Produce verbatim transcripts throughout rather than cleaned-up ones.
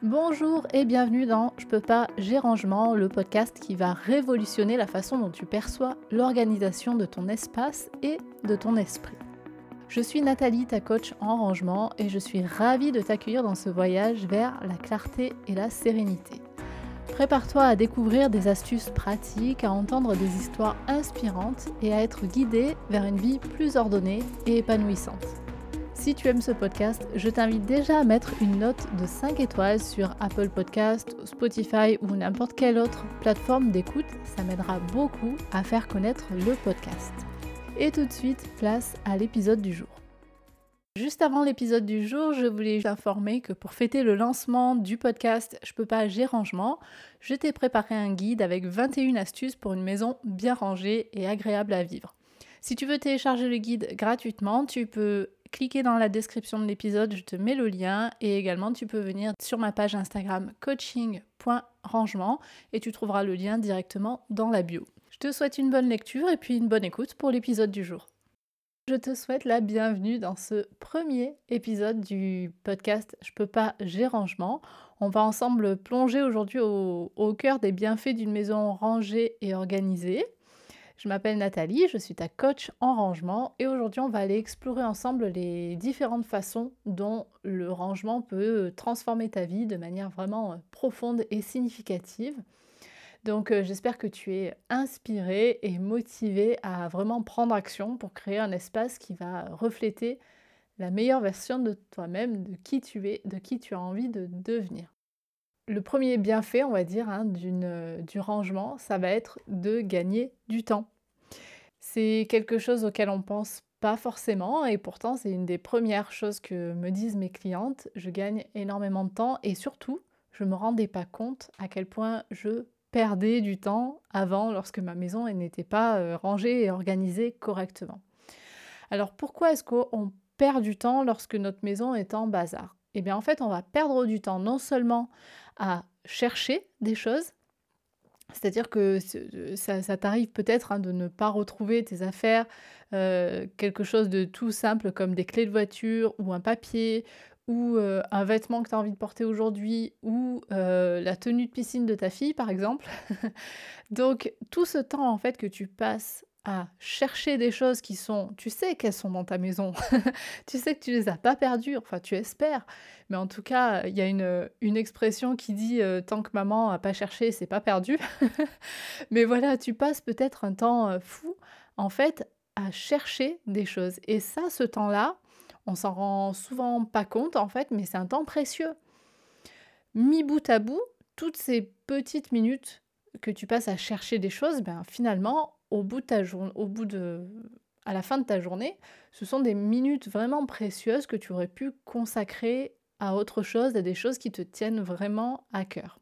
Bonjour et bienvenue dans Je peux pas, j'ai rangement, le podcast qui va révolutionner la façon dont tu perçois l'organisation de ton espace et de ton esprit. Je suis Nathalie, ta coach en rangement, et je suis ravie de t'accueillir dans ce voyage vers la clarté et la sérénité. Prépare-toi à découvrir des astuces pratiques, à entendre des histoires inspirantes et à être guidée vers une vie plus ordonnée et épanouissante. Si tu aimes ce podcast, je t'invite déjà à mettre une note de cinq étoiles sur Apple Podcasts, Spotify ou n'importe quelle autre plateforme d'écoute. Ça m'aidera beaucoup à faire connaître le podcast. Et tout de suite, place à l'épisode du jour. Juste avant l'épisode du jour, je voulais t'informer que pour fêter le lancement du podcast Je peux pas, j'ai rangement, je t'ai préparé un guide avec vingt et une astuces pour une maison bien rangée et agréable à vivre. Si tu veux télécharger le guide gratuitement, tu peux cliquer dans la description de l'épisode, je te mets le lien, et également tu peux venir sur ma page Instagram coaching point rangement et tu trouveras le lien directement dans la bio. Je te souhaite une bonne lecture et puis une bonne écoute pour l'épisode du jour. Je te souhaite la bienvenue dans ce premier épisode du podcast Je peux pas, j'ai rangement. On va ensemble plonger aujourd'hui au, au cœur des bienfaits d'une maison rangée et organisée. Je m'appelle Nathalie, je suis ta coach en rangement et aujourd'hui on va aller explorer ensemble les différentes façons dont le rangement peut transformer ta vie de manière vraiment profonde et significative. Donc euh, j'espère que tu es inspirée et motivée à vraiment prendre action pour créer un espace qui va refléter la meilleure version de toi-même, de qui tu es, de qui tu as envie de devenir. Le premier bienfait, on va dire, hein, d'une, euh, du rangement, ça va être de gagner du temps. C'est quelque chose auquel on pense pas forcément et pourtant c'est une des premières choses que me disent mes clientes. Je gagne énormément de temps et surtout, je me rendais pas compte à quel point je perdais du temps avant lorsque ma maison elle n'était pas euh, rangée et organisée correctement. Alors pourquoi est-ce qu'on perd du temps lorsque notre maison est en bazar ? Eh bien en fait, on va perdre du temps non seulement à chercher des choses, c'est-à-dire que ce- ça, ça t'arrive peut-être hein, de ne pas retrouver tes affaires, euh, quelque chose de tout simple comme des clés de voiture ou un papier ou euh, un vêtement que tu as envie de porter aujourd'hui ou euh, la tenue de piscine de ta fille par exemple. Donc tout ce temps en fait que tu passes à chercher des choses qui sont, tu sais qu'elles sont dans ta maison, tu sais que tu les as pas perdues, enfin tu espères, mais en tout cas il y a une, une expression qui dit euh, tant que maman a pas cherché, c'est pas perdu. Mais voilà, tu passes peut-être un temps euh, fou en fait à chercher des choses. Et ça, ce temps-là, on s'en rend souvent pas compte en fait, mais c'est un temps précieux. Mis bout à bout, toutes ces petites minutes que tu passes à chercher des choses, ben finalement, au bout de ta journée, au bout de, à la fin de ta journée, ce sont des minutes vraiment précieuses que tu aurais pu consacrer à autre chose, à des choses qui te tiennent vraiment à cœur.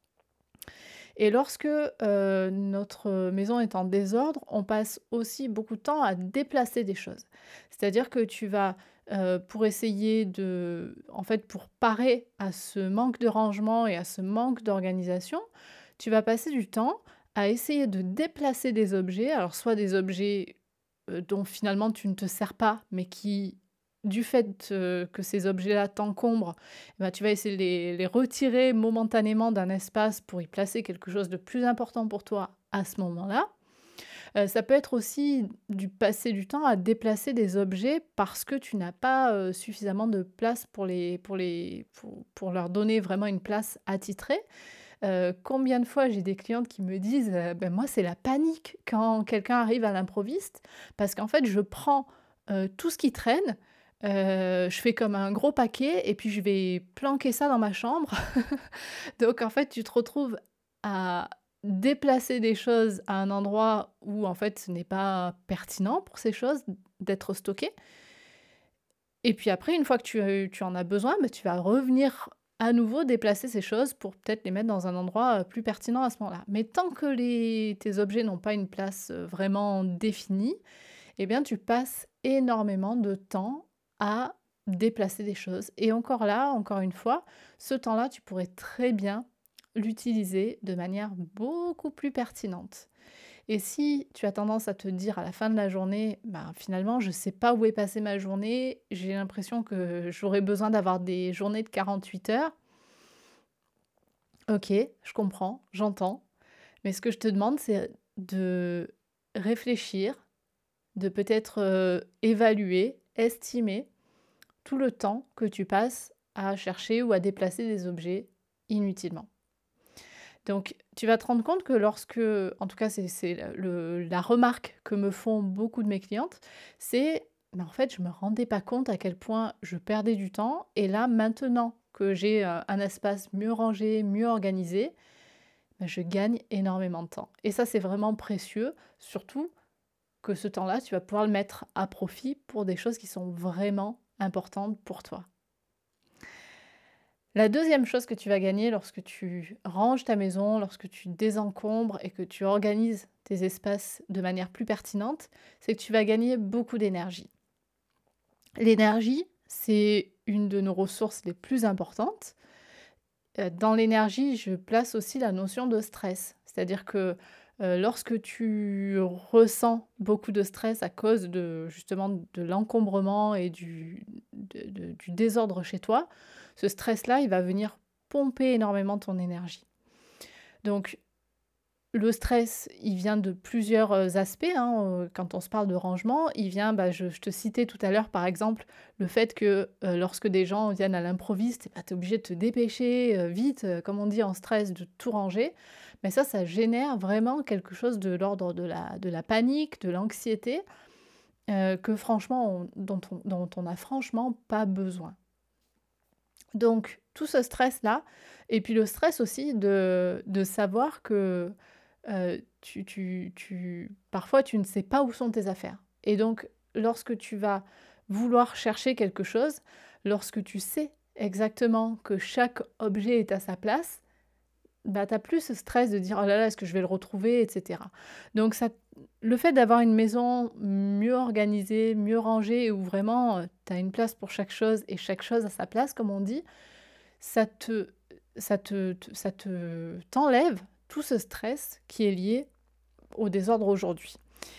Et lorsque euh, notre maison est en désordre, on passe aussi beaucoup de temps à déplacer des choses. C'est-à-dire que tu vas, euh, pour essayer de, en fait, pour parer à ce manque de rangement et à ce manque d'organisation, tu vas passer du temps à essayer de déplacer des objets, alors soit des objets euh, dont finalement tu ne te sers pas, mais qui, du fait euh, que ces objets-là t'encombrent, eh ben, tu vas essayer de les, les retirer momentanément d'un espace pour y placer quelque chose de plus important pour toi à ce moment-là. Euh, ça peut être aussi du passer du temps à déplacer des objets parce que tu n'as pas euh, suffisamment de place pour, les, pour, les, pour, pour leur donner vraiment une place attitrée. Euh, combien de fois j'ai des clientes qui me disent euh, ben moi c'est la panique quand quelqu'un arrive à l'improviste parce qu'en fait je prends euh, tout ce qui traîne, euh, je fais comme un gros paquet et puis je vais planquer ça dans ma chambre. Donc en fait tu te retrouves à déplacer des choses à un endroit où en fait ce n'est pas pertinent pour ces choses d'être stockées. Et puis après, une fois que tu, tu en as besoin, bah, tu vas revenir à nouveau déplacer ces choses pour peut-être les mettre dans un endroit euh, plus pertinent à ce moment-là. Mais tant que les, tes objets n'ont pas une place euh, vraiment définie, eh bien tu passes énormément de temps à déplacer des choses. Et encore là, encore une fois, ce temps-là, tu pourrais très bien l'utiliser de manière beaucoup plus pertinente. Et si tu as tendance à te dire à la fin de la journée, ben, finalement, je ne sais pas où est passée ma journée, j'ai l'impression que j'aurais besoin d'avoir des journées de quarante-huit heures, OK, je comprends, j'entends. Mais ce que je te demande, c'est de réfléchir, de peut-être, heu, évaluer, estimer tout le temps que tu passes à chercher ou à déplacer des objets inutilement. Donc tu vas te rendre compte que lorsque en tout cas c'est c'est le la remarque que me font beaucoup de mes clientes, c'est: «Mais en fait, je me rendais pas compte à quel point je perdais du temps et là, maintenant que j'ai, heu, un espace mieux rangé, mieux organisé, bah, je gagne énormément de temps» et ça, c'est vraiment précieux, surtout que ce temps-là, tu vas pouvoir le mettre à profit pour des choses qui sont vraiment importantes pour toi. La deuxième chose que tu vas gagner lorsque tu ranges ta maison, lorsque tu désencombres et que tu organises tes espaces de manière plus pertinente, c'est que tu vas gagner beaucoup d'énergie. L'énergie, c'est une de nos ressources les plus importantes. Heu, dans l'énergie, je place aussi la notion de stress. C'est-à-dire que, heu, lorsque tu ressens beaucoup de stress à cause de justement de l'encombrement et du de de du désordre chez toi, ce stress-là, il va venir pomper énormément ton énergie. Donc le stress, il vient de plusieurs, heu, aspects, hein, heu, quand on se parle de rangement. Il vient, bah, je je te citais tout à l'heure, par exemple, le fait que, heu, lorsque des gens viennent à l'improviste, bah, tu es obligé de te dépêcher, heu, vite, heu, comme on dit en stress, de tout ranger. Mais ça, ça génère vraiment quelque chose de l'ordre de la de la panique, de l'anxiété, heu, que franchement on dont on dont on n'a franchement pas besoin. Donc tout ce stress-là et puis le stress aussi de de savoir que, heu, tu tu tu parfois tu ne sais pas où sont tes affaires et donc lorsque tu vas vouloir chercher quelque chose, lorsque tu sais exactement que chaque objet est à sa place, bah, tu as plus ce stress de dire: «Oh là là, est-ce que je vais le retrouver?» et cetera. Donc ça le fait d'avoir une maison mieux organisée, mieux rangée, où vraiment, heu, tu as une place pour chaque chose et chaque chose à sa place, comme on dit, ça te ça te te ça te t'enlève tout ce stress qui est lié au désordre aujourd'hui.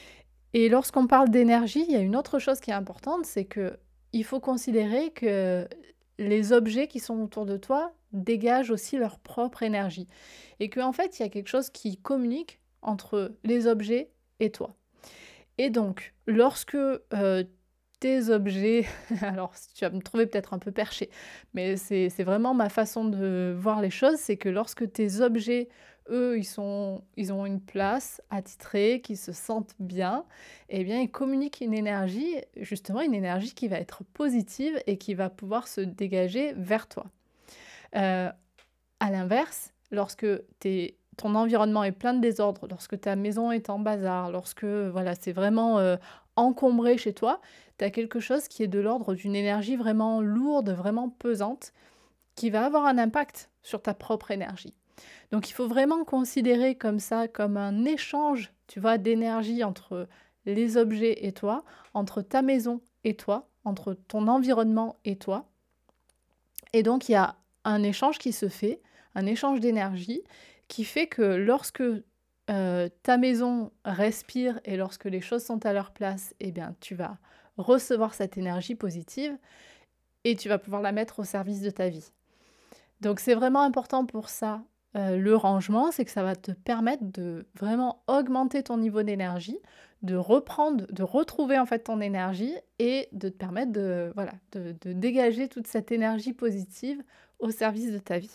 Et lorsqu'on parle d'énergie, il y a une autre chose qui est importante, c'est que il faut considérer que les objets qui sont autour de toi dégagent aussi leur propre énergie et qu'en fait, il y a quelque chose qui communique entre les objets et toi. Et donc, lorsque, heu, tes objets alors s tu vas me trouver peut-être un peu perché, mais c'est c'est vraiment ma façon de voir les choses, c'est que lorsque tes objets, eux, ils sont ils ont une place attitrée, qu'ils se sentent bien, eh bien, ils communiquent une énergie, justement une énergie qui va être positive et qui va pouvoir se dégager vers toi. Heu, à l'inverse, lorsque tes ton environnement est plein de désordre, lorsque ta maison est en bazar, lorsque, voilà, c'est vraiment, heu, encombré chez toi, tu as quelque chose qui est de l'ordre d'une énergie vraiment lourde, vraiment pesante, qui va avoir un impact sur ta propre énergie. Donc il faut vraiment considérer comme ça, comme un échange, tu vois, d'énergie entre les objets et toi, entre ta maison et toi, entre ton environnement et toi. Et donc il y a un échange qui se fait, un échange d'énergie qui fait que lorsque, heu, ta maison respire et lorsque les choses sont à leur place, eh bien, tu vas recevoir cette énergie positive et tu vas pouvoir la mettre au service de ta vie. Donc c'est vraiment important pour ça, heu, le rangement, c'est que ça va te permettre de vraiment augmenter ton niveau d'énergie, de reprendre de retrouver en fait ton énergie et de te permettre de voilà, de de dégager toute cette énergie positive au service de ta vie.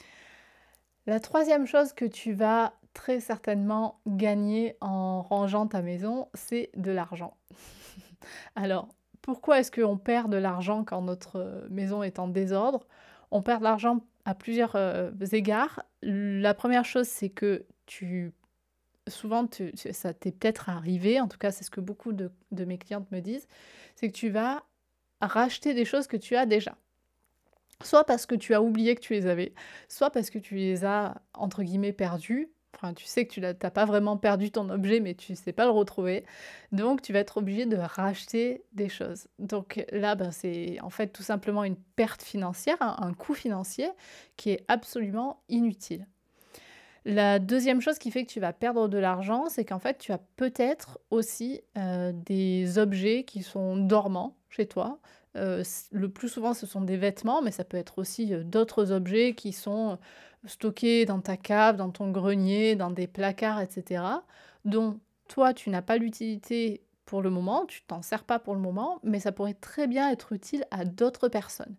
La troisième chose que tu vas très certainement gagner en rangeant ta maison, c'est de l'argent. Alors, pourquoi est-ce qu'on perd de l'argent quand notre, heu, maison est en désordre? On perd de l'argent à plusieurs, heu, égards. La première chose, c'est que tu souvent tu tu ça t'est peut-être arrivé, en tout cas c'est ce que beaucoup de de mes clientes me disent, c'est que tu vas racheter des choses que tu as déjà. Soit parce que tu as oublié que tu les avais, soit parce que tu les as entre guillemets «perdus». Enfin, tu sais que tu l'as tu pas vraiment perdu ton objet, mais tu sais pas le retrouver. Donc tu vas être obligé de racheter des choses. Donc là, ben, c'est en fait tout simplement une perte financière, un un coût financier qui est absolument inutile. La deuxième chose qui fait que tu vas perdre de l'argent, c'est qu'en fait, tu as peut-être aussi, heu, des objets qui sont dormants chez toi, Euh, le plus souvent, ce sont des vêtements, mais ça peut être aussi euh, d'autres objets qui sont stockés dans ta cave, dans ton grenier, dans des placards, et cetera, dont toi, tu n'as pas l'utilité pour le moment, tu t'en sers pas pour le moment, mais ça pourrait très bien être utile à d'autres personnes.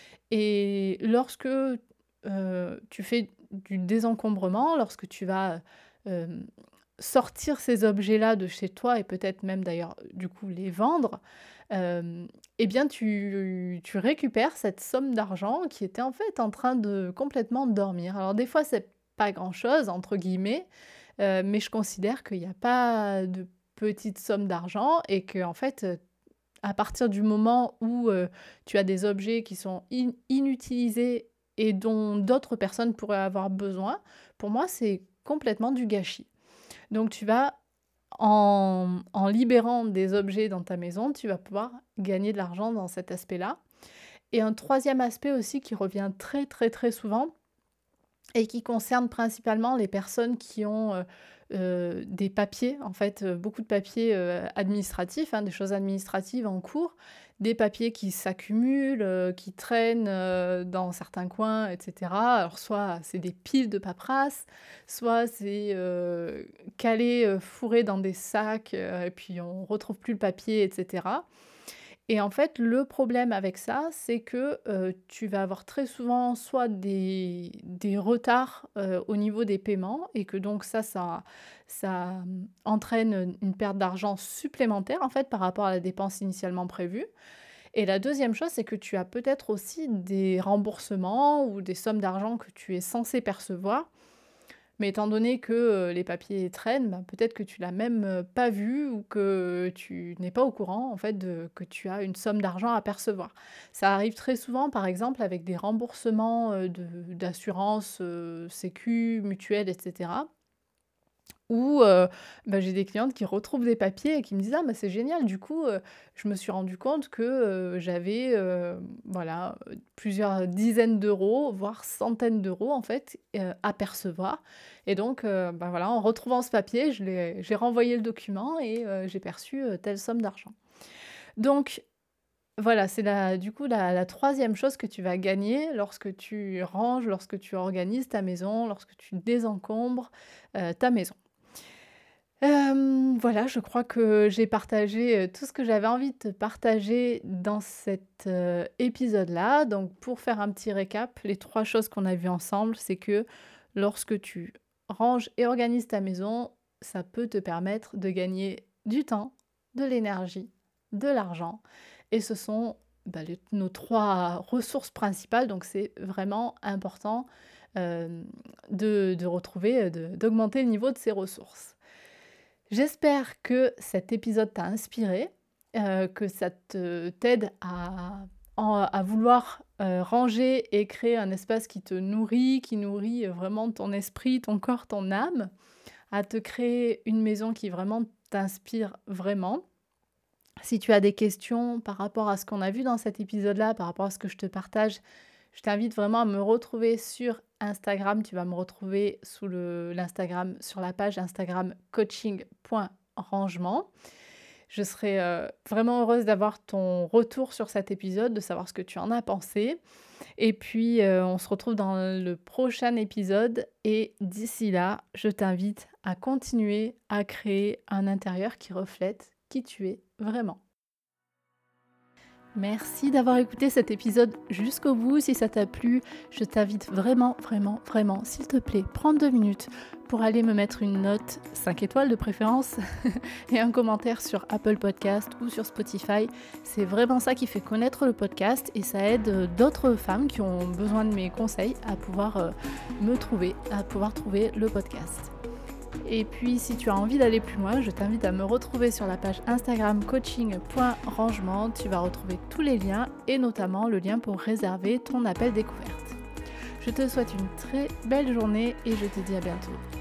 Et lorsque euh, tu fais du désencombrement, lorsque tu vas euh, sortir ces objets-là de chez toi et peut-être même d'ailleurs du coup les vendre, euh, eh bien tu, tu récupères cette somme d'argent qui était en fait en train de complètement dormir. Alors des fois c'est pas grand-chose entre guillemets, euh, mais je considère qu'il n'y a pas de petite somme d'argent et que en fait euh, à partir du moment où euh, tu as des objets qui sont in- inutilisés et dont d'autres personnes pourraient avoir besoin, pour moi c'est complètement du gâchis. Donc tu vas, en, en libérant des objets dans ta maison, tu vas pouvoir gagner de l'argent dans cet aspect-là. Et un troisième aspect aussi qui revient très très très souvent et qui concerne principalement les personnes qui ont euh, euh, des papiers, en fait, euh, beaucoup de papiers euh, administratifs, hein, des choses administratives en cours, des papiers qui s'accumulent, euh, qui traînent euh, dans certains coins, et cetera. Alors soit c'est des piles de paperasse, soit c'est euh, calé, euh, fourré dans des sacs, euh, et puis on retrouve plus le papier, et cetera. Et en fait, le problème avec ça, c'est que euh, tu vas avoir très souvent soit des, des retards euh, au niveau des paiements et que donc ça, ça, ça euh, entraîne une perte d'argent supplémentaire en fait par rapport à la dépense initialement prévue. Et la deuxième chose, c'est que tu as peut-être aussi des remboursements ou des sommes d'argent que tu es censé percevoir. Mais étant donné que euh, les papiers traînent, bah, peut-être que tu l'as même euh, pas vu ou que tu n'es pas au courant en fait de, que tu as une somme d'argent à percevoir. Ça arrive très souvent, par exemple, avec des remboursements euh, de- d'assurance, euh, sécu, mutuelle, et cetera. Où euh, bah, j'ai des clientes qui retrouvent des papiers et qui me disent ah bah c'est génial, du coup euh, je me suis rendu compte que euh, j'avais euh, voilà euh, plusieurs dizaines d'euros voire centaines d'euros en fait euh, à percevoir et donc euh, bah, voilà en retrouvant ce papier je l'ai- j'ai renvoyé le document et euh, j'ai perçu euh, telle somme d'argent. Donc voilà, c'est la, du coup la, la troisième chose que tu vas gagner lorsque tu ranges, lorsque tu organises ta maison, lorsque tu désencombres euh, ta maison. Hem, voilà, je crois que j'ai partagé, heu, tout ce que j'avais envie de te partager dans cet, heu, épisode-là. Donc pour faire un petit récap, les trois choses qu'on a vues ensemble, c'est que lorsque tu ranges et organises ta maison, ça peut te permettre de gagner du temps, de l'énergie, de l'argent et ce sont, bah, les nos trois ressources principales, donc c'est vraiment important, hem, de de retrouver, heu, de d'augmenter le niveau de ces ressources. J'espère que cet épisode t'a inspiré, heu, que ça te t'aide à en à vouloir, heu, ranger et créer un espace qui te nourrit, qui nourrit, heu, vraiment ton esprit, ton corps, ton âme, à te créer une maison qui vraiment t'inspire vraiment. Si tu as des questions par rapport à ce qu'on a vu dans cet épisode-là, par rapport à ce que je te partage, je t'invite vraiment à me retrouver sur Instagram. Tu vas me retrouver sous le, l'Instagram, sur la page Instagram coaching.rangement. Je serai euh, vraiment heureuse d'avoir ton retour sur cet épisode, de savoir ce que tu en as pensé. Et puis, euh, on se retrouve dans le prochain épisode. Et d'ici là, je t'invite à continuer à créer un intérieur qui reflète qui tu es vraiment. Merci d'avoir écouté cet épisode jusqu'au bout. Si ça t'a plu, je t'invite vraiment, vraiment, vraiment, s'il te plaît, prends deux minutes pour aller me mettre une note, cinq étoiles de préférence, et un commentaire sur Apple Podcast ou sur Spotify. C'est vraiment ça qui fait connaître le podcast et ça aide d'autres femmes qui ont besoin de mes conseils à pouvoir me trouver, à pouvoir trouver le podcast. Et puis si tu as envie d'aller plus loin, je t'invite à me retrouver sur la page Instagram coaching.rangement. Tu vas retrouver tous les liens et notamment le lien pour réserver ton appel découverte. Je te souhaite une très belle journée et je te dis à bientôt.